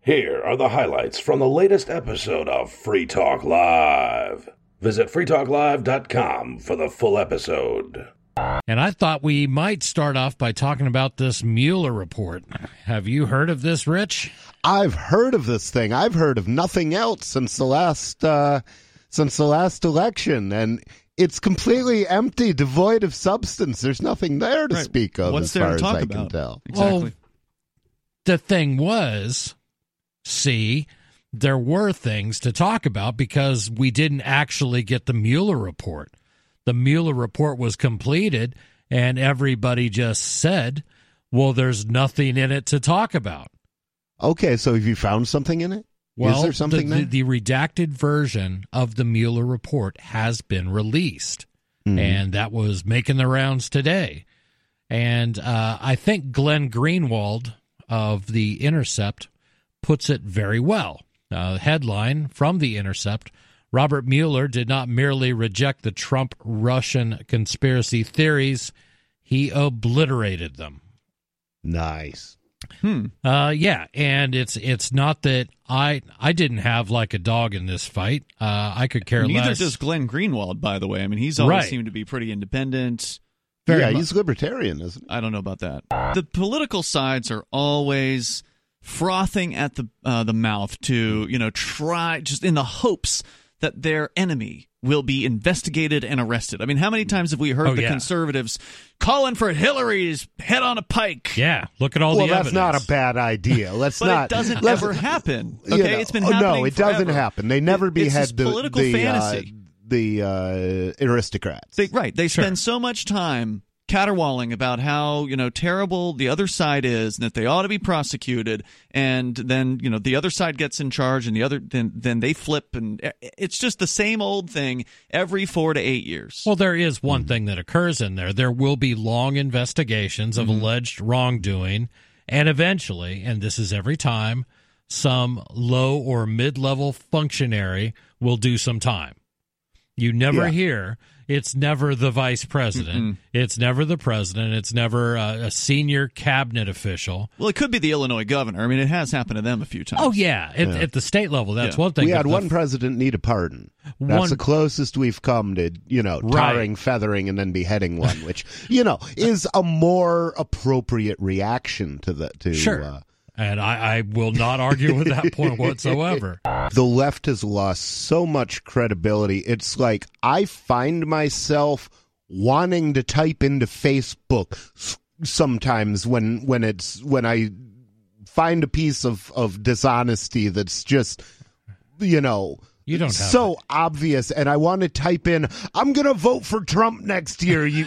Here are the highlights from the latest episode of Free Talk Live. Visit freetalklive.com for the full episode. And I thought we might start off by talking about this Mueller report. Have you heard of this, Rich? I've heard of this thing. I've heard of nothing else since the last election, and it's completely empty, devoid of substance. There's nothing there to speak of. What's as far there to as talk I about? can tell. Exactly. Well, the thing was, there were things to talk about because we didn't actually get the Mueller report. The Mueller report was completed, and everybody just said, well, there's nothing in it to talk about. Okay, so have you found something in it? Well, is there something there? The redacted version of the Mueller report has been released, and that was making the rounds today. And I think Glenn Greenwald of The Intercept puts it very well. Headline from The Intercept: Robert Mueller did not merely reject the Trump-Russian conspiracy theories, he obliterated them. Nice. Yeah, and it's not that I didn't have like a dog in this fight. I could care Neither less. does Glenn Greenwald, by the way. I mean, he's always Right. seemed to be pretty independent. He's libertarian, isn't he? I don't know about that. The political sides are always frothing at the mouth to, try, just in the hopes that their enemy will be investigated and arrested. I mean, how many times have we heard conservatives calling for Hillary's head on a pike? Yeah, look at all the evidence. That's not a bad idea. Let's But not. it doesn't ever happen. Okay, it's been No, happening it doesn't forever. happen. They never It's behead this political fantasy. the aristocrats. They spend so much time caterwauling about how terrible the other side is and that they ought to be prosecuted, and then the other side gets in charge and then they flip, and it's just the same old thing every 4 to 8 years. Well, there is one thing that occurs in there. There will be long investigations of alleged wrongdoing, and eventually, and this is every time, some low or mid-level functionary will do some time. You never hear. It's never the vice president. It's never the president. It's never a senior cabinet official. Well, it could be the Illinois governor. I mean, it has happened to them a few times. Oh, yeah. At the state level, that's one thing. We had But one president need a pardon. That's the closest we've come to, tarring, feathering, and then beheading one, which, is a more appropriate reaction to the. Sure. And I will not argue with that point whatsoever. The left has lost so much credibility. It's like I find myself wanting to type into Facebook sometimes when I find a piece of dishonesty that's just, You don't have so obvious, and I want to type in, I'm going to vote for Trump next year, and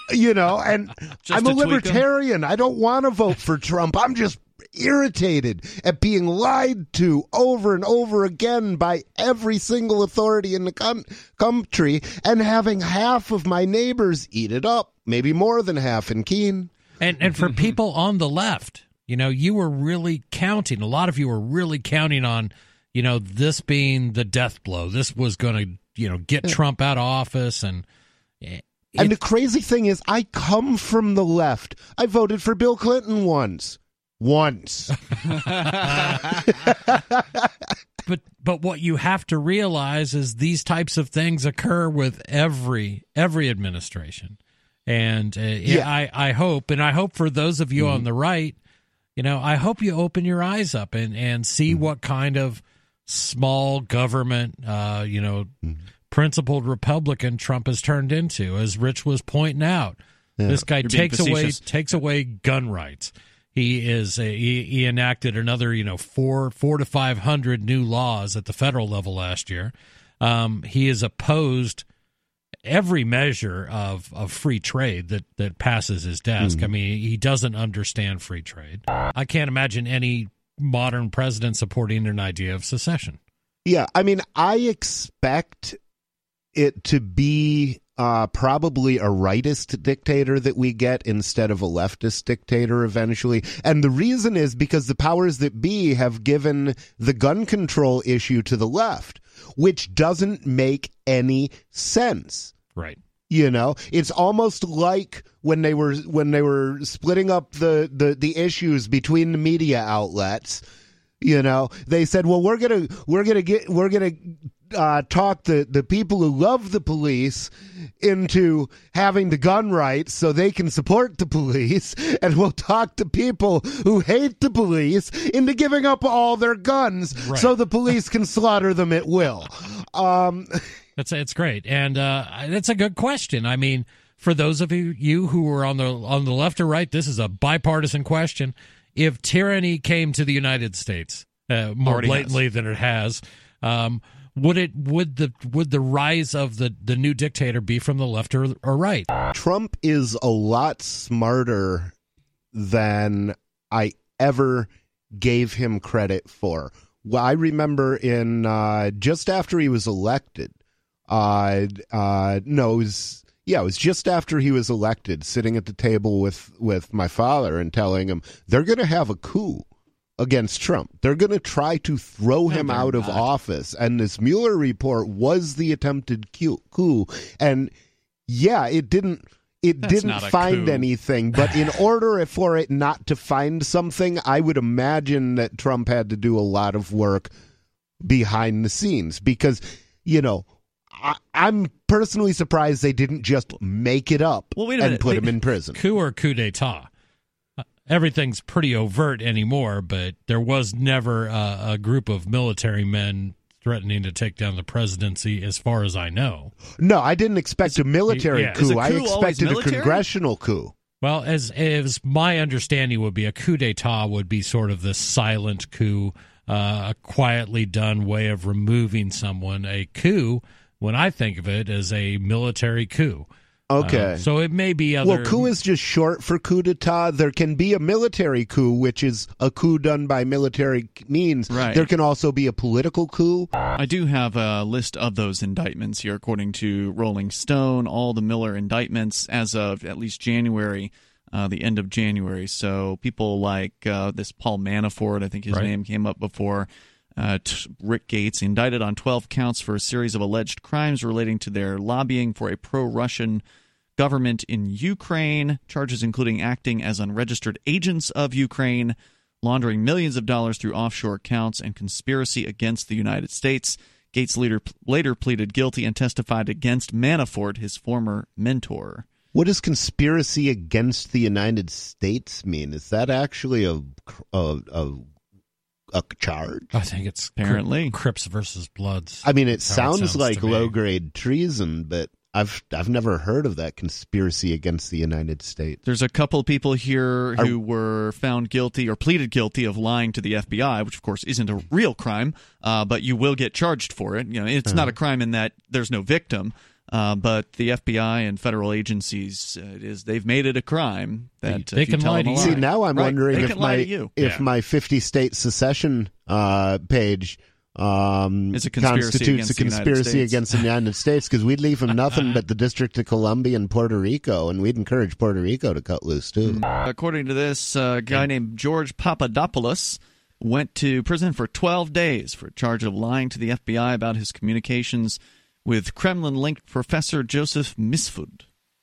I'm a libertarian. I don't want to vote for Trump. I'm just irritated at being lied to over and over again by every single authority in the country, and having half of my neighbors eat it up, maybe more than half in Keene. And for people on the left, you were really counting. A lot of you were really counting on, this being the death blow. This was going to, get Trump out of office. And the crazy thing is, I come from the left. I voted for Bill Clinton once. But what you have to realize is these types of things occur with every administration. And I hope for those of you on the right, I hope you open your eyes up and see what kind of small government, principled Republican Trump has turned into. As Rich was pointing out, this guy takes away gun rights. He enacted another 400 to 500 new laws at the federal level last year. He has opposed every measure of free trade that passes his desk. I mean, he doesn't understand free trade. I can't imagine any modern president supporting an idea of secession. Yeah, I mean, I expect it to be probably a rightist dictator that we get instead of a leftist dictator eventually. And the reason is because the powers that be have given the gun control issue to the left, which doesn't make any sense. Right. It's almost like when they were splitting up the issues between the media outlets. You know, they said, well, we're gonna talk the people who love the police into having the gun rights so they can support the police, and we'll talk to people who hate the police into giving up all their guns so the police can slaughter them at will. It's great, and that's a good question. I mean, for those of you who are on the left or right, this is a bipartisan question. If tyranny came to the United States more blatantly than it has, would the rise of the new dictator be from the left or right? Trump is a lot smarter than I ever gave him credit for. Well, I remember in just after he was elected. It was just after he was elected, sitting at the table with my father and telling him they're going to have a coup against Trump. They're going to try to throw him out of office. And this Mueller report was the attempted coup. And it didn't find anything. But in order for it not to find something, I would imagine that Trump had to do a lot of work behind the scenes because, I'm personally surprised they didn't just make it up and put him in prison. Coup or coup d'etat? Everything's pretty overt anymore, but there was never a group of military men threatening to take down the presidency, as far as I know. No, I didn't expect a military coup. I expected a congressional coup. Well, as my understanding would be, a coup d'etat would be sort of the silent coup, a quietly done way of removing someone. A coup, when I think of it, as a military coup. Okay. So it may be other... Well, coup is just short for coup d'etat. There can be a military coup, which is a coup done by military means. Right. There can also be a political coup. I do have a list of those indictments here, according to Rolling Stone, all the Mueller indictments as of at least January, the end of January. So people like this Paul Manafort, I think his name came up before, Rick Gates, indicted on 12 counts for a series of alleged crimes relating to their lobbying for a pro-Russian government in Ukraine, charges including acting as unregistered agents of Ukraine, laundering millions of dollars through offshore accounts, and conspiracy against the United States. Gates later pleaded guilty and testified against Manafort, his former mentor. What does conspiracy against the United States mean? Is that actually a charge? I think it's apparently Crips versus Bloods. I mean, it sounds like low-grade treason, but I've never heard of that conspiracy against the United States. There's a couple people here who were found guilty or pleaded guilty of lying to the FBI, which of course isn't a real crime, but you will get charged for it. It's not a crime in that there's no victim. But the FBI and federal agencies, they've made it a crime that they can lie to you. See, now I'm wondering if my 50-state secession page constitutes a conspiracy against the United States, because we'd leave them nothing but the District of Columbia and Puerto Rico, and we'd encourage Puerto Rico to cut loose too. According to this, a guy named George Papadopoulos went to prison for 12 days for a charge of lying to the FBI about his communications with Kremlin-linked Professor Joseph Mifsud.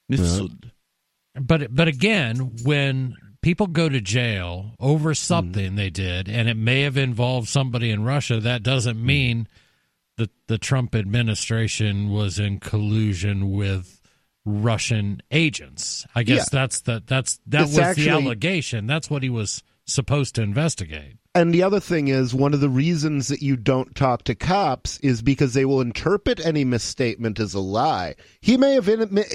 But again, when people go to jail over something they did, and it may have involved somebody in Russia, that doesn't mean that the Trump administration was in collusion with Russian agents. I guess that was the allegation. That's what he was supposed to investigate. And the other thing is, one of the reasons that you don't talk to cops is because they will interpret any misstatement as a lie. He may have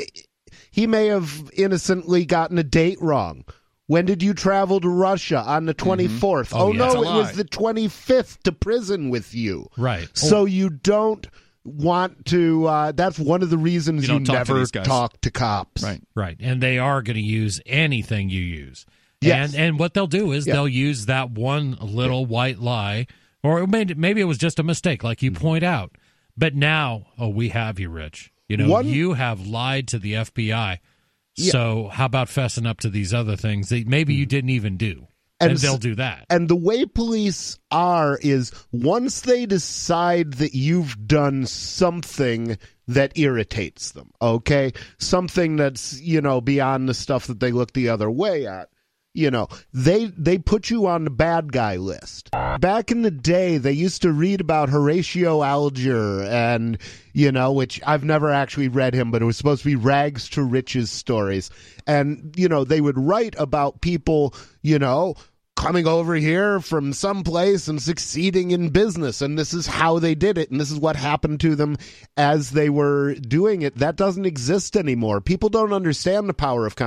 innocently gotten a date wrong. When did you travel to Russia? On the 24th. Oh no, it was the 25th to prison with you. Right. So you don't want to, that's one of the reasons you never talk to cops. Right. And they are going to use anything you use. Yes. And what they'll do is they'll use that one little white lie, or maybe it was just a mistake, like you point out. But now, we have you, Rich. You have lied to the FBI. Yeah. So how about fessing up to these other things that maybe you didn't even do? And they'll do that. And the way police are is, once they decide that you've done something that irritates them, okay? Something that's, beyond the stuff that they look the other way at. You know, they put you on the bad guy list. Back in the day, they used to read about Horatio Alger and, you know, which I've never actually read him, but it was supposed to be rags to riches stories. And, you know, they would write about people, you know, coming over here from someplace and succeeding in business. And this is how they did it. And this is what happened to them as they were doing it. That doesn't exist anymore. People don't understand the power of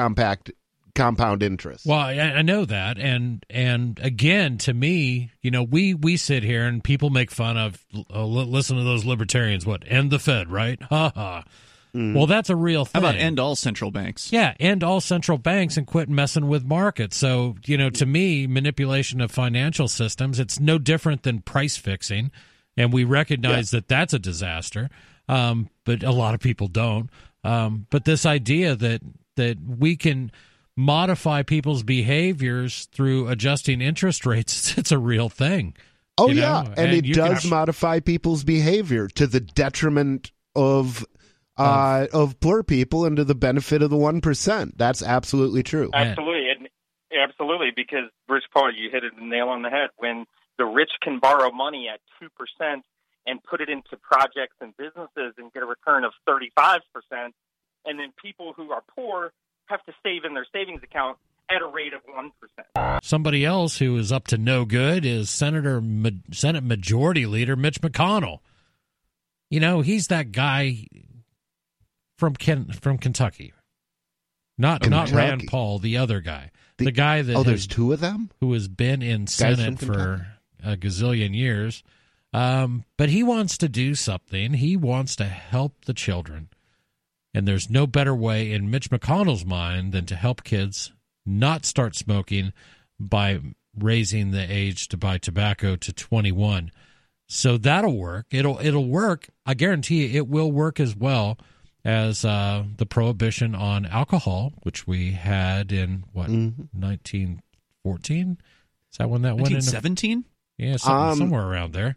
compound interest. Well, I know that, and again, to me, you know, we sit here and people make fun of. Listen to those libertarians. What, end the Fed, right? Ha ha. Well, that's a real thing. How about end all central banks? Yeah, end all central banks and quit messing with markets. So, you know, to me, manipulation of financial systems, it's no different than price fixing, and we recognize that that's a disaster. But a lot of people don't. But this idea that we can modify people's behaviors through adjusting interest rates, it's a real thing. Oh, yeah, and it does modify people's behavior to the detriment of poor people and to the benefit of the 1%. That's absolutely true. Absolutely, because Bruce Paul, you hit the nail on the head. When the rich can borrow money at 2% and put it into projects and businesses and get a return of 35%, and then people who are poor have to save in their savings account at a rate of 1%. Somebody else who is up to no good is Senate Majority Leader Mitch McConnell. You know, he's that guy from Kentucky. Not Rand Paul, the other guy. The guy that there's two of them? Who has been in Senate for a gazillion years. But he wants to do something. He wants to help the children. And there's no better way in Mitch McConnell's mind than to help kids not start smoking by raising the age to buy tobacco to 21. So that'll work. It'll work. I guarantee you it will work as well as the prohibition on alcohol, which we had in, 1914? Is that when that went into? 1917? Yeah, somewhere around there.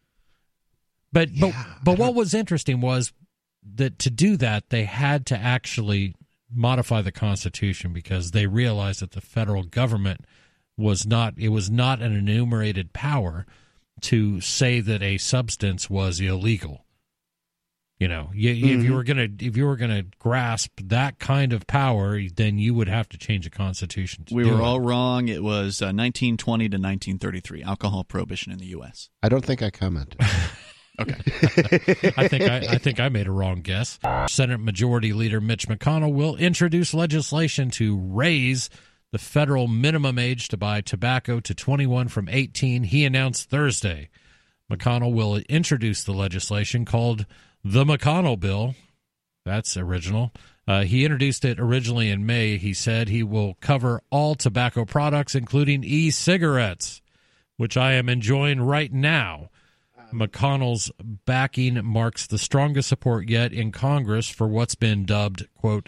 But what was interesting was that to do that, they had to actually modify the Constitution because they realized that the federal government was not an enumerated power to say that a substance was illegal. You know, if you were gonna grasp that kind of power, then you would have to change the Constitution. We were all wrong. It was 1920 to 1933, alcohol prohibition in the U.S. I don't think I commented. Okay. I think I made a wrong guess. Senate Majority Leader Mitch McConnell will introduce legislation to raise the federal minimum age to buy tobacco to 21 from 18. He announced Thursday. McConnell will introduce the legislation called the McConnell Bill. That's original. He introduced it originally in May. He said he will cover all tobacco products, including e-cigarettes, which I am enjoying right now. McConnell's backing marks the strongest support yet in Congress for what's been dubbed, quote,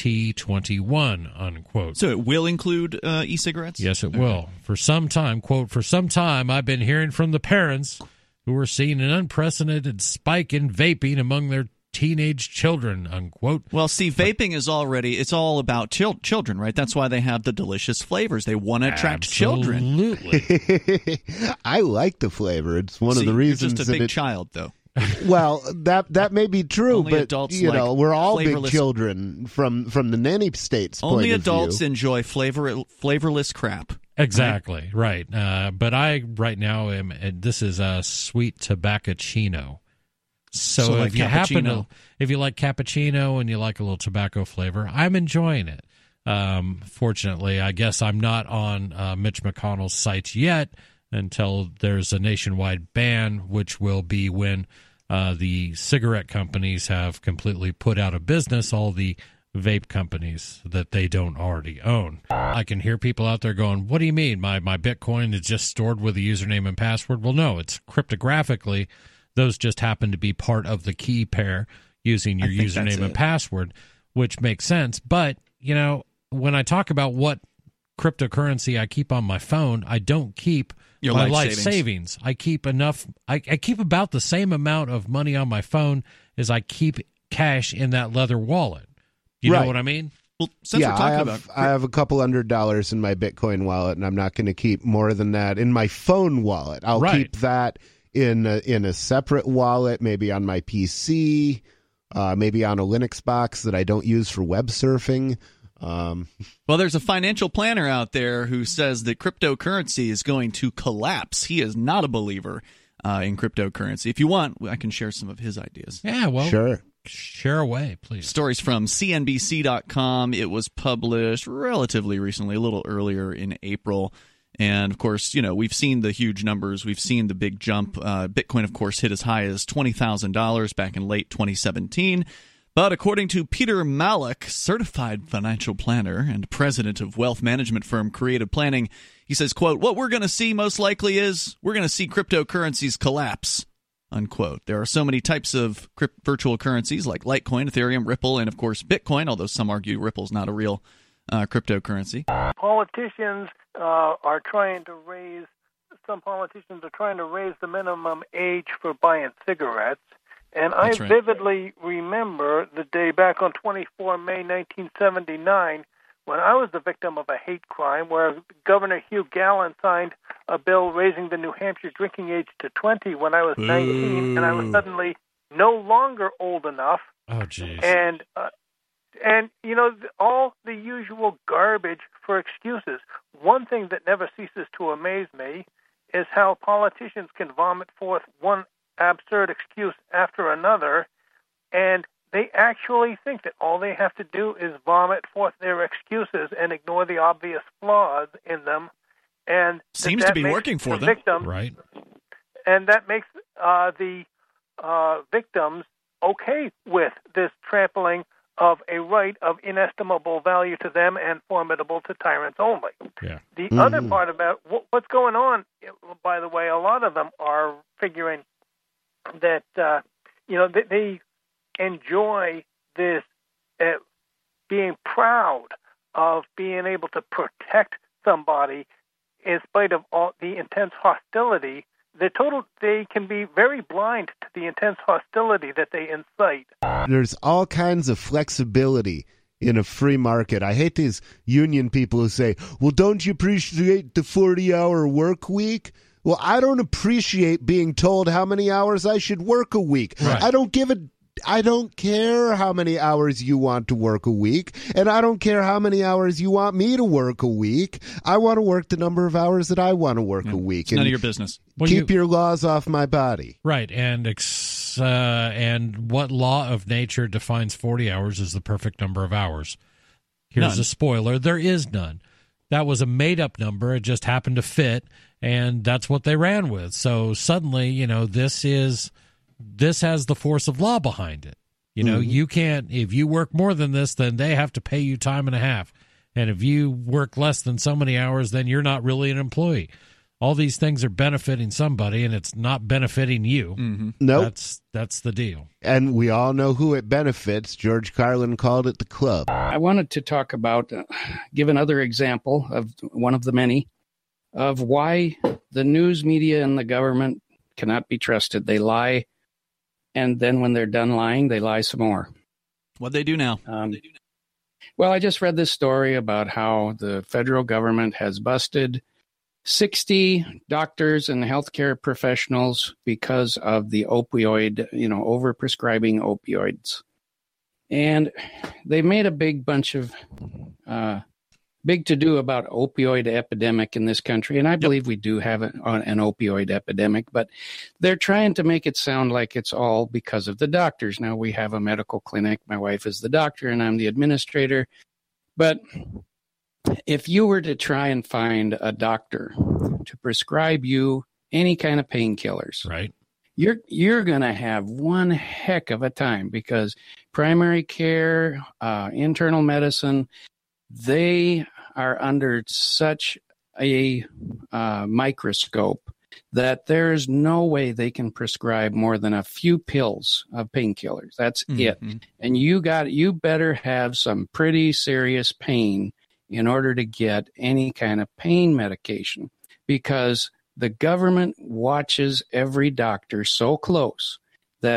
T21, unquote. So it will include e-cigarettes? Yes, it will. For some time, quote, for some time I've been hearing from the parents who are seeing an unprecedented spike in vaping among their teenage children, unquote. Well, see, vaping is it's all about children, right? That's why they have the delicious flavors. They want to attract children. Absolutely. I like the flavor. It's one of the reasons. You're just a big child, though. Well, that may be true, only but adults we're all big children from the nanny state's point of view. Only adults enjoy flavorless crap. Exactly, right. But I right now am. This is a sweet tobacco-chino. So like if you if you like cappuccino and you like a little tobacco flavor, I'm enjoying it. Fortunately, I guess I'm not on Mitch McConnell's sites yet until there's a nationwide ban, which will be when the cigarette companies have completely put out of business all the vape companies that they don't already own. I can hear people out there going, what do you mean? My Bitcoin is just stored with a username and password? Well, no, it's cryptographically. Those just happen to be part of the key pair using your username and password, which makes sense. But, you know, when I talk about what cryptocurrency I keep on my phone, I don't keep your my life savings. I keep enough. I keep about the same amount of money on my phone as I keep cash in that leather wallet. You know what I mean? Well, since we're talking I have a couple $100 in my Bitcoin wallet, and I'm not going to keep more than that in my phone wallet. I'll keep that in a separate wallet, maybe on my PC, maybe on a Linux box that I don't use for web surfing. Well, there's a financial planner out there who says that cryptocurrency is going to collapse. He is not a believer in cryptocurrency. If you want, I can share some of his ideas. Yeah, well, sure. Share away, please. Stories from CNBC.com. It was published relatively recently, a little earlier in April. And, of course, we've seen the huge numbers. We've seen the big jump. Bitcoin, of course, hit as high as $20,000 back in late 2017. But according to Peter Malik, certified financial planner and president of wealth management firm Creative Planning, he says, quote, "What we're going to see most likely is we're going to see cryptocurrencies collapse," unquote. There are so many types of virtual currencies like Litecoin, Ethereum, Ripple, and, of course, Bitcoin, although some argue Ripple's not a real cryptocurrency. Politicians are trying to raise the minimum age for buying cigarettes. And I vividly remember the day back on 24 May 1979 when I was the victim of a hate crime where Governor Hugh Gallen signed a bill raising the New Hampshire drinking age to 20 when I was 19, and I was suddenly no longer old enough. Oh, jeez. And all the usual garbage for excuses. One thing that never ceases to amaze me is how politicians can vomit forth one absurd excuse after another, and they actually think that all they have to do is vomit forth their excuses and ignore the obvious flaws in them. And seems to be working for them, victims, right? And that makes the victims okay with this trampling of a right of inestimable value to them and formidable to tyrants only. Yeah. The other part about what's going on, by the way, a lot of them are figuring that they enjoy this being proud of being able to protect somebody in spite of all the intense hostility. They can be very blind to the intense hostility that they incite. There's all kinds of flexibility in a free market. I hate these union people who say, well, don't you appreciate the 40-hour work week? Well, I don't appreciate being told how many hours I should work a week. Right. I don't care how many hours you want to work a week, and I don't care how many hours you want me to work a week. I want to work the number of hours that I want to work a week. It's none of your business. Keep your laws off my body. Right, and what law of nature defines 40 hours as the perfect number of hours? Here's a spoiler. There is none. That was a made-up number. It just happened to fit, and that's what they ran with. So suddenly, this has the force of law behind it. You can't, if you work more than this, then they have to pay you time and a half. And if you work less than so many hours, then you're not really an employee. All these things are benefiting somebody, and it's not benefiting you. Mm-hmm. Nope. That's the deal. And we all know who it benefits. George Carlin called it the club. I wanted to talk about, give another example of one of the many, of why the news media and the government cannot be trusted. They lie, and then when they're done lying, they lie some more. What they do now? Well, I just read this story about how the federal government has busted 60 doctors and healthcare professionals because of the opioid, overprescribing opioids. And they made a big bunch of big to-do about opioid epidemic in this country. And I believe we do have an opioid epidemic, but they're trying to make it sound like it's all because of the doctors. Now, we have a medical clinic. My wife is the doctor and I'm the administrator. But if you were to try and find a doctor to prescribe you any kind of painkillers, right, you're going to have one heck of a time, because primary care, internal medicine, they are under such a microscope that there's no way they can prescribe more than a few pills of painkillers. That's it. And you better have some pretty serious pain in order to get any kind of pain medication, because the government watches every doctor so close that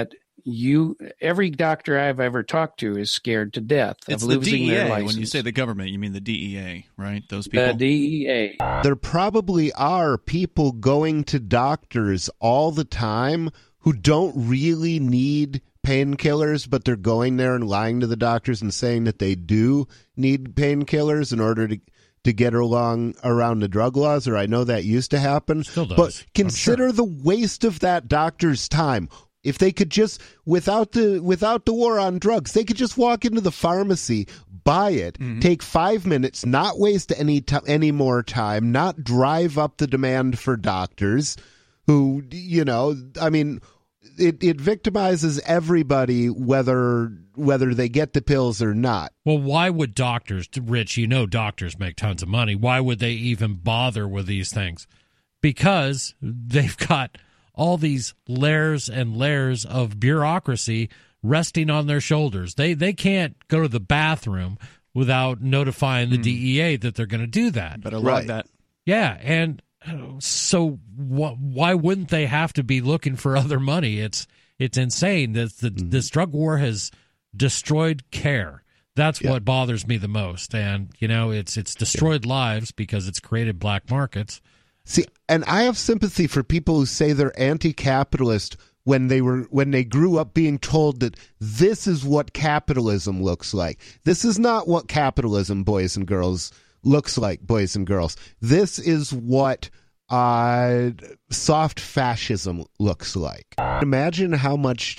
every doctor I've ever talked to is scared to death of losing their license. When you say the government, you mean the DEA, right? Those people? The DEA. There probably are people going to doctors all the time who don't really need painkillers, but they're going there and lying to the doctors and saying that they do need painkillers in order to get around the drug laws, or I know that used to happen. Still does. But consider the waste of that doctor's time. If they could just, without the war on drugs, they could just walk into the pharmacy, buy it, take 5 minutes, not waste any more time, not drive up the demand for doctors who, I mean, it victimizes everybody whether they get the pills or not. Well, why would doctors, Rich, doctors make tons of money. Why would they even bother with these things? Because they've got all these layers and layers of bureaucracy resting on their shoulders. They can't go to the bathroom without notifying the DEA that they're going to do that. Better log that. Yeah, and so why wouldn't they have to be looking for other money? It's insane that this drug war has destroyed care. That's what bothers me the most, and it's destroyed lives because it's created black markets. See, and I have sympathy for people who say they're anti-capitalist when they grew up being told that this is what capitalism looks like. This is not what capitalism, boys and girls, looks like, boys and girls. This is what soft fascism looks like. Imagine how much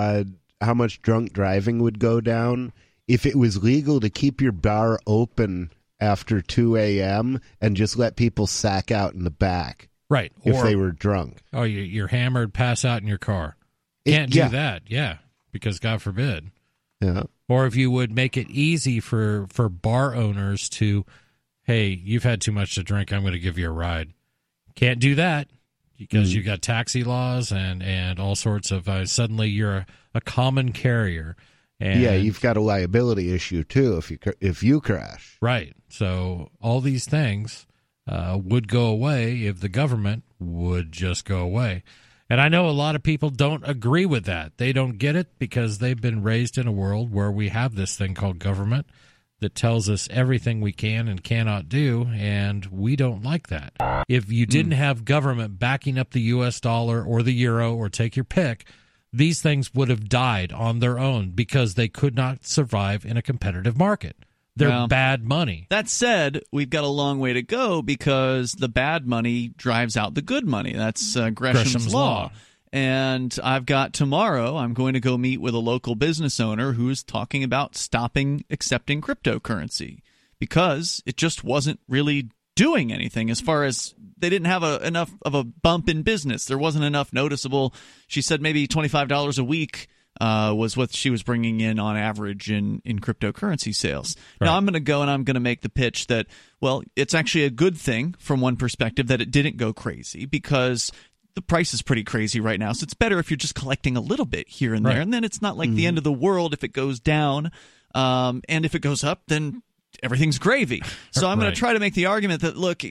drunk driving would go down if it was legal to keep your bar open after 2 a.m. and just let people sack out in the back. Right. If they were drunk. Oh, you're hammered, pass out in your car. Can't do that. Yeah. Because God forbid. Yeah. Or if you would make it easy for bar owners to, hey, you've had too much to drink, I'm going to give you a ride. Can't do that because you've got taxi laws and all sorts of, suddenly you're a common carrier. And you've got a liability issue too if you crash. Right. So all these things would go away if the government would just go away. And I know a lot of people don't agree with that. They don't get it because they've been raised in a world where we have this thing called government that tells us everything we can and cannot do, and we don't like that. If you didn't have government backing up the U.S. dollar or the euro or take your pick, these things would have died on their own because they could not survive in a competitive market. They're bad money. That said, we've got a long way to go because the bad money drives out the good money. That's Gresham's law. And I've got tomorrow, I'm going to go meet with a local business owner who's talking about stopping accepting cryptocurrency because it just wasn't really doing anything as far as they didn't have enough of a bump in business. There wasn't enough noticeable. She said maybe $25 a week was what she was bringing in on average in cryptocurrency sales. Right. Now I'm going to go and I'm going to make the pitch that, well, it's actually a good thing from one perspective that it didn't go crazy because the price is pretty crazy right now. So it's better if you're just collecting a little bit here and there. And then it's not like the end of the world if it goes down. And if it goes up, then everything's gravy. So I'm going to try to make the argument that, look,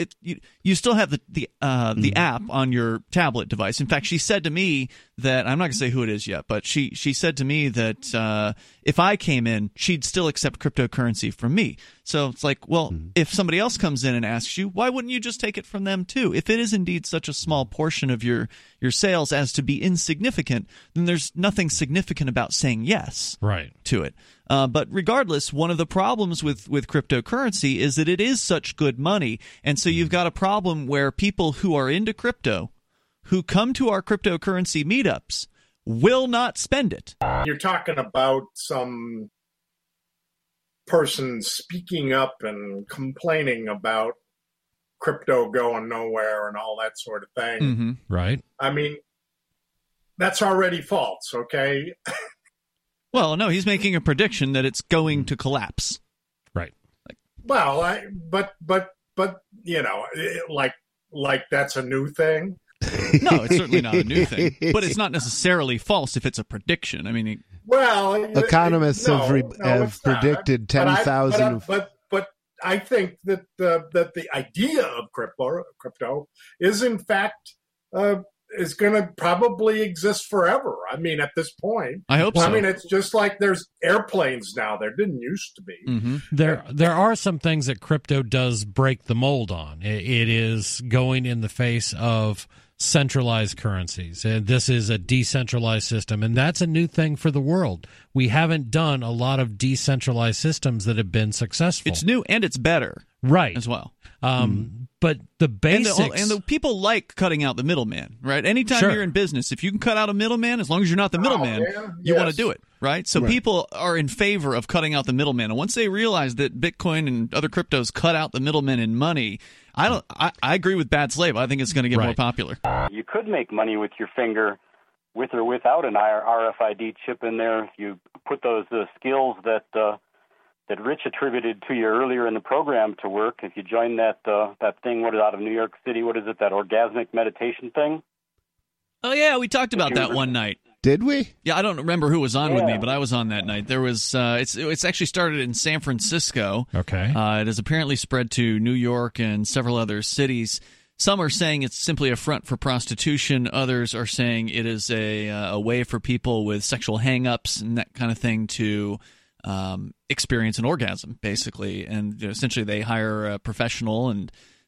you still have the app on your tablet device. In fact, she said to me that, I'm not going to say who it is yet, but she said to me that if I came in, she'd still accept cryptocurrency from me. So it's like, well, if somebody else comes in and asks you, why wouldn't you just take it from them too? If it is indeed such a small portion of your sales as to be insignificant, then there's nothing significant about saying yes to it. But regardless, one of the problems with cryptocurrency is that it is such good money. And so you've got a problem where people who are into crypto, who come to our cryptocurrency meetups, will not spend it. You're talking about some person speaking up and complaining about crypto going nowhere and all that sort of thing. Mm-hmm. Right. I mean, that's already false, okay? Well, no, he's making a prediction that it's going to collapse. Right. Well, but like that's a new thing. No, it's certainly not a new thing, but it's not necessarily false if it's a prediction. I mean, economists have predicted 10,000. But I think that the idea of crypto is in fact is going to probably exist forever. I mean, at this point, I hope so. I mean, it's just like there's airplanes now. There didn't used to be. Mm-hmm. There are some things that crypto does break the mold on. It is going in the face of centralized currencies. This is a decentralized system, and that's a new thing for the world. We haven't done a lot of decentralized systems that have been successful. It's new and it's better, right, as well. But the basics... And the people like cutting out the middleman, right? Anytime you're in business, if you can cut out a middleman, as long as you're not the middleman, you want to do it, right? So people are in favor of cutting out the middleman. And once they realize that Bitcoin and other cryptos cut out the middleman in money, I agree with Bad Slave. I think it's going to get more popular. You could make money with your finger with or without an RFID chip in there. If you put those skills that Rich attributed to you earlier in the program to work, if you join that thing, what is out of New York City, what is it, that orgasmic meditation thing? Oh, yeah, we talked about that one night. Did we? Yeah, I don't remember who was on with me, but I was on that night. There was it's actually started in San Francisco. Okay. It has apparently spread to New York and several other cities. Some are saying it's simply a front for prostitution. Others are saying it is a way for people with sexual hang-ups and that kind of thing to experience an orgasm, basically. And essentially they hire a professional, and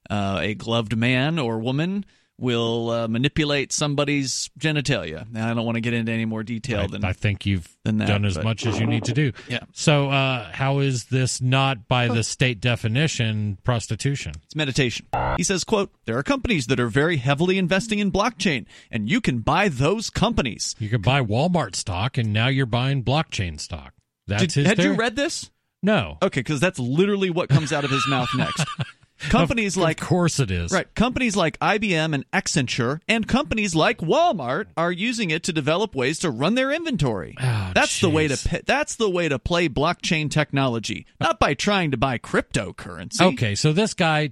a gloved man or woman will manipulate somebody's genitalia. Now, I don't want to get into any more detail than I think you've done as much as you need to do. Yeah. So how is this not, by the state definition, prostitution? It's meditation. He says, quote, there are companies that are very heavily investing in blockchain, and you can buy those companies. You could buy Walmart stock, and now you're buying blockchain stock. That's Had you read this? No. Okay, because that's literally what comes out of his mouth next. Companies like, of course it is. Right. Companies like IBM and Accenture and companies like Walmart are using it to develop ways to run their inventory. Oh, that's the way to play blockchain technology, not by trying to buy cryptocurrency. Okay, so this guy,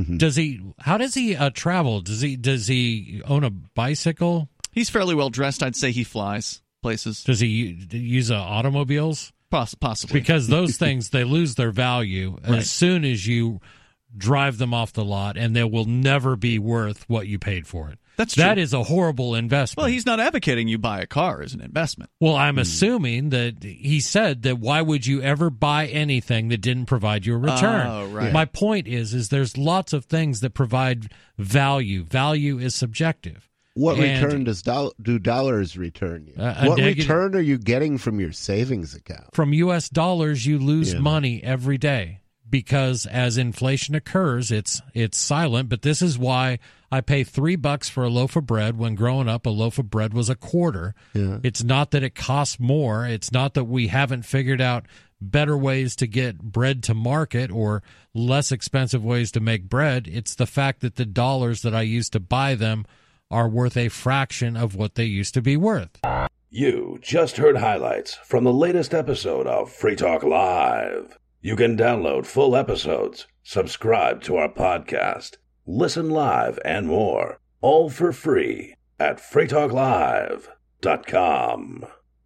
how does he travel? Does he own a bicycle? He's fairly well dressed. I'd say he flies places. Does he use automobiles? Possibly. Because those things, they lose their value as soon as you drive them off the lot, and they will never be worth what you paid for it. That's true. That is a horrible investment. Well, he's not advocating you buy a car as an investment. Well, I'm assuming that he said that why would you ever buy anything that didn't provide you a return? Oh, right. My point is there's lots of things that provide value. Value is subjective. What return do dollars return you? What return are you getting from your savings account? From U.S. dollars, you lose money every day. Because as inflation occurs, it's silent. But this is why I pay $3 for a loaf of bread. When growing up, a loaf of bread was a quarter. Yeah. It's not that it costs more. It's not that we haven't figured out better ways to get bread to market or less expensive ways to make bread. It's the fact that the dollars that I used to buy them are worth a fraction of what they used to be worth. You just heard highlights from the latest episode of Free Talk Live. You can download full episodes, subscribe to our podcast, listen live, and more, all for free at freetalklive.com.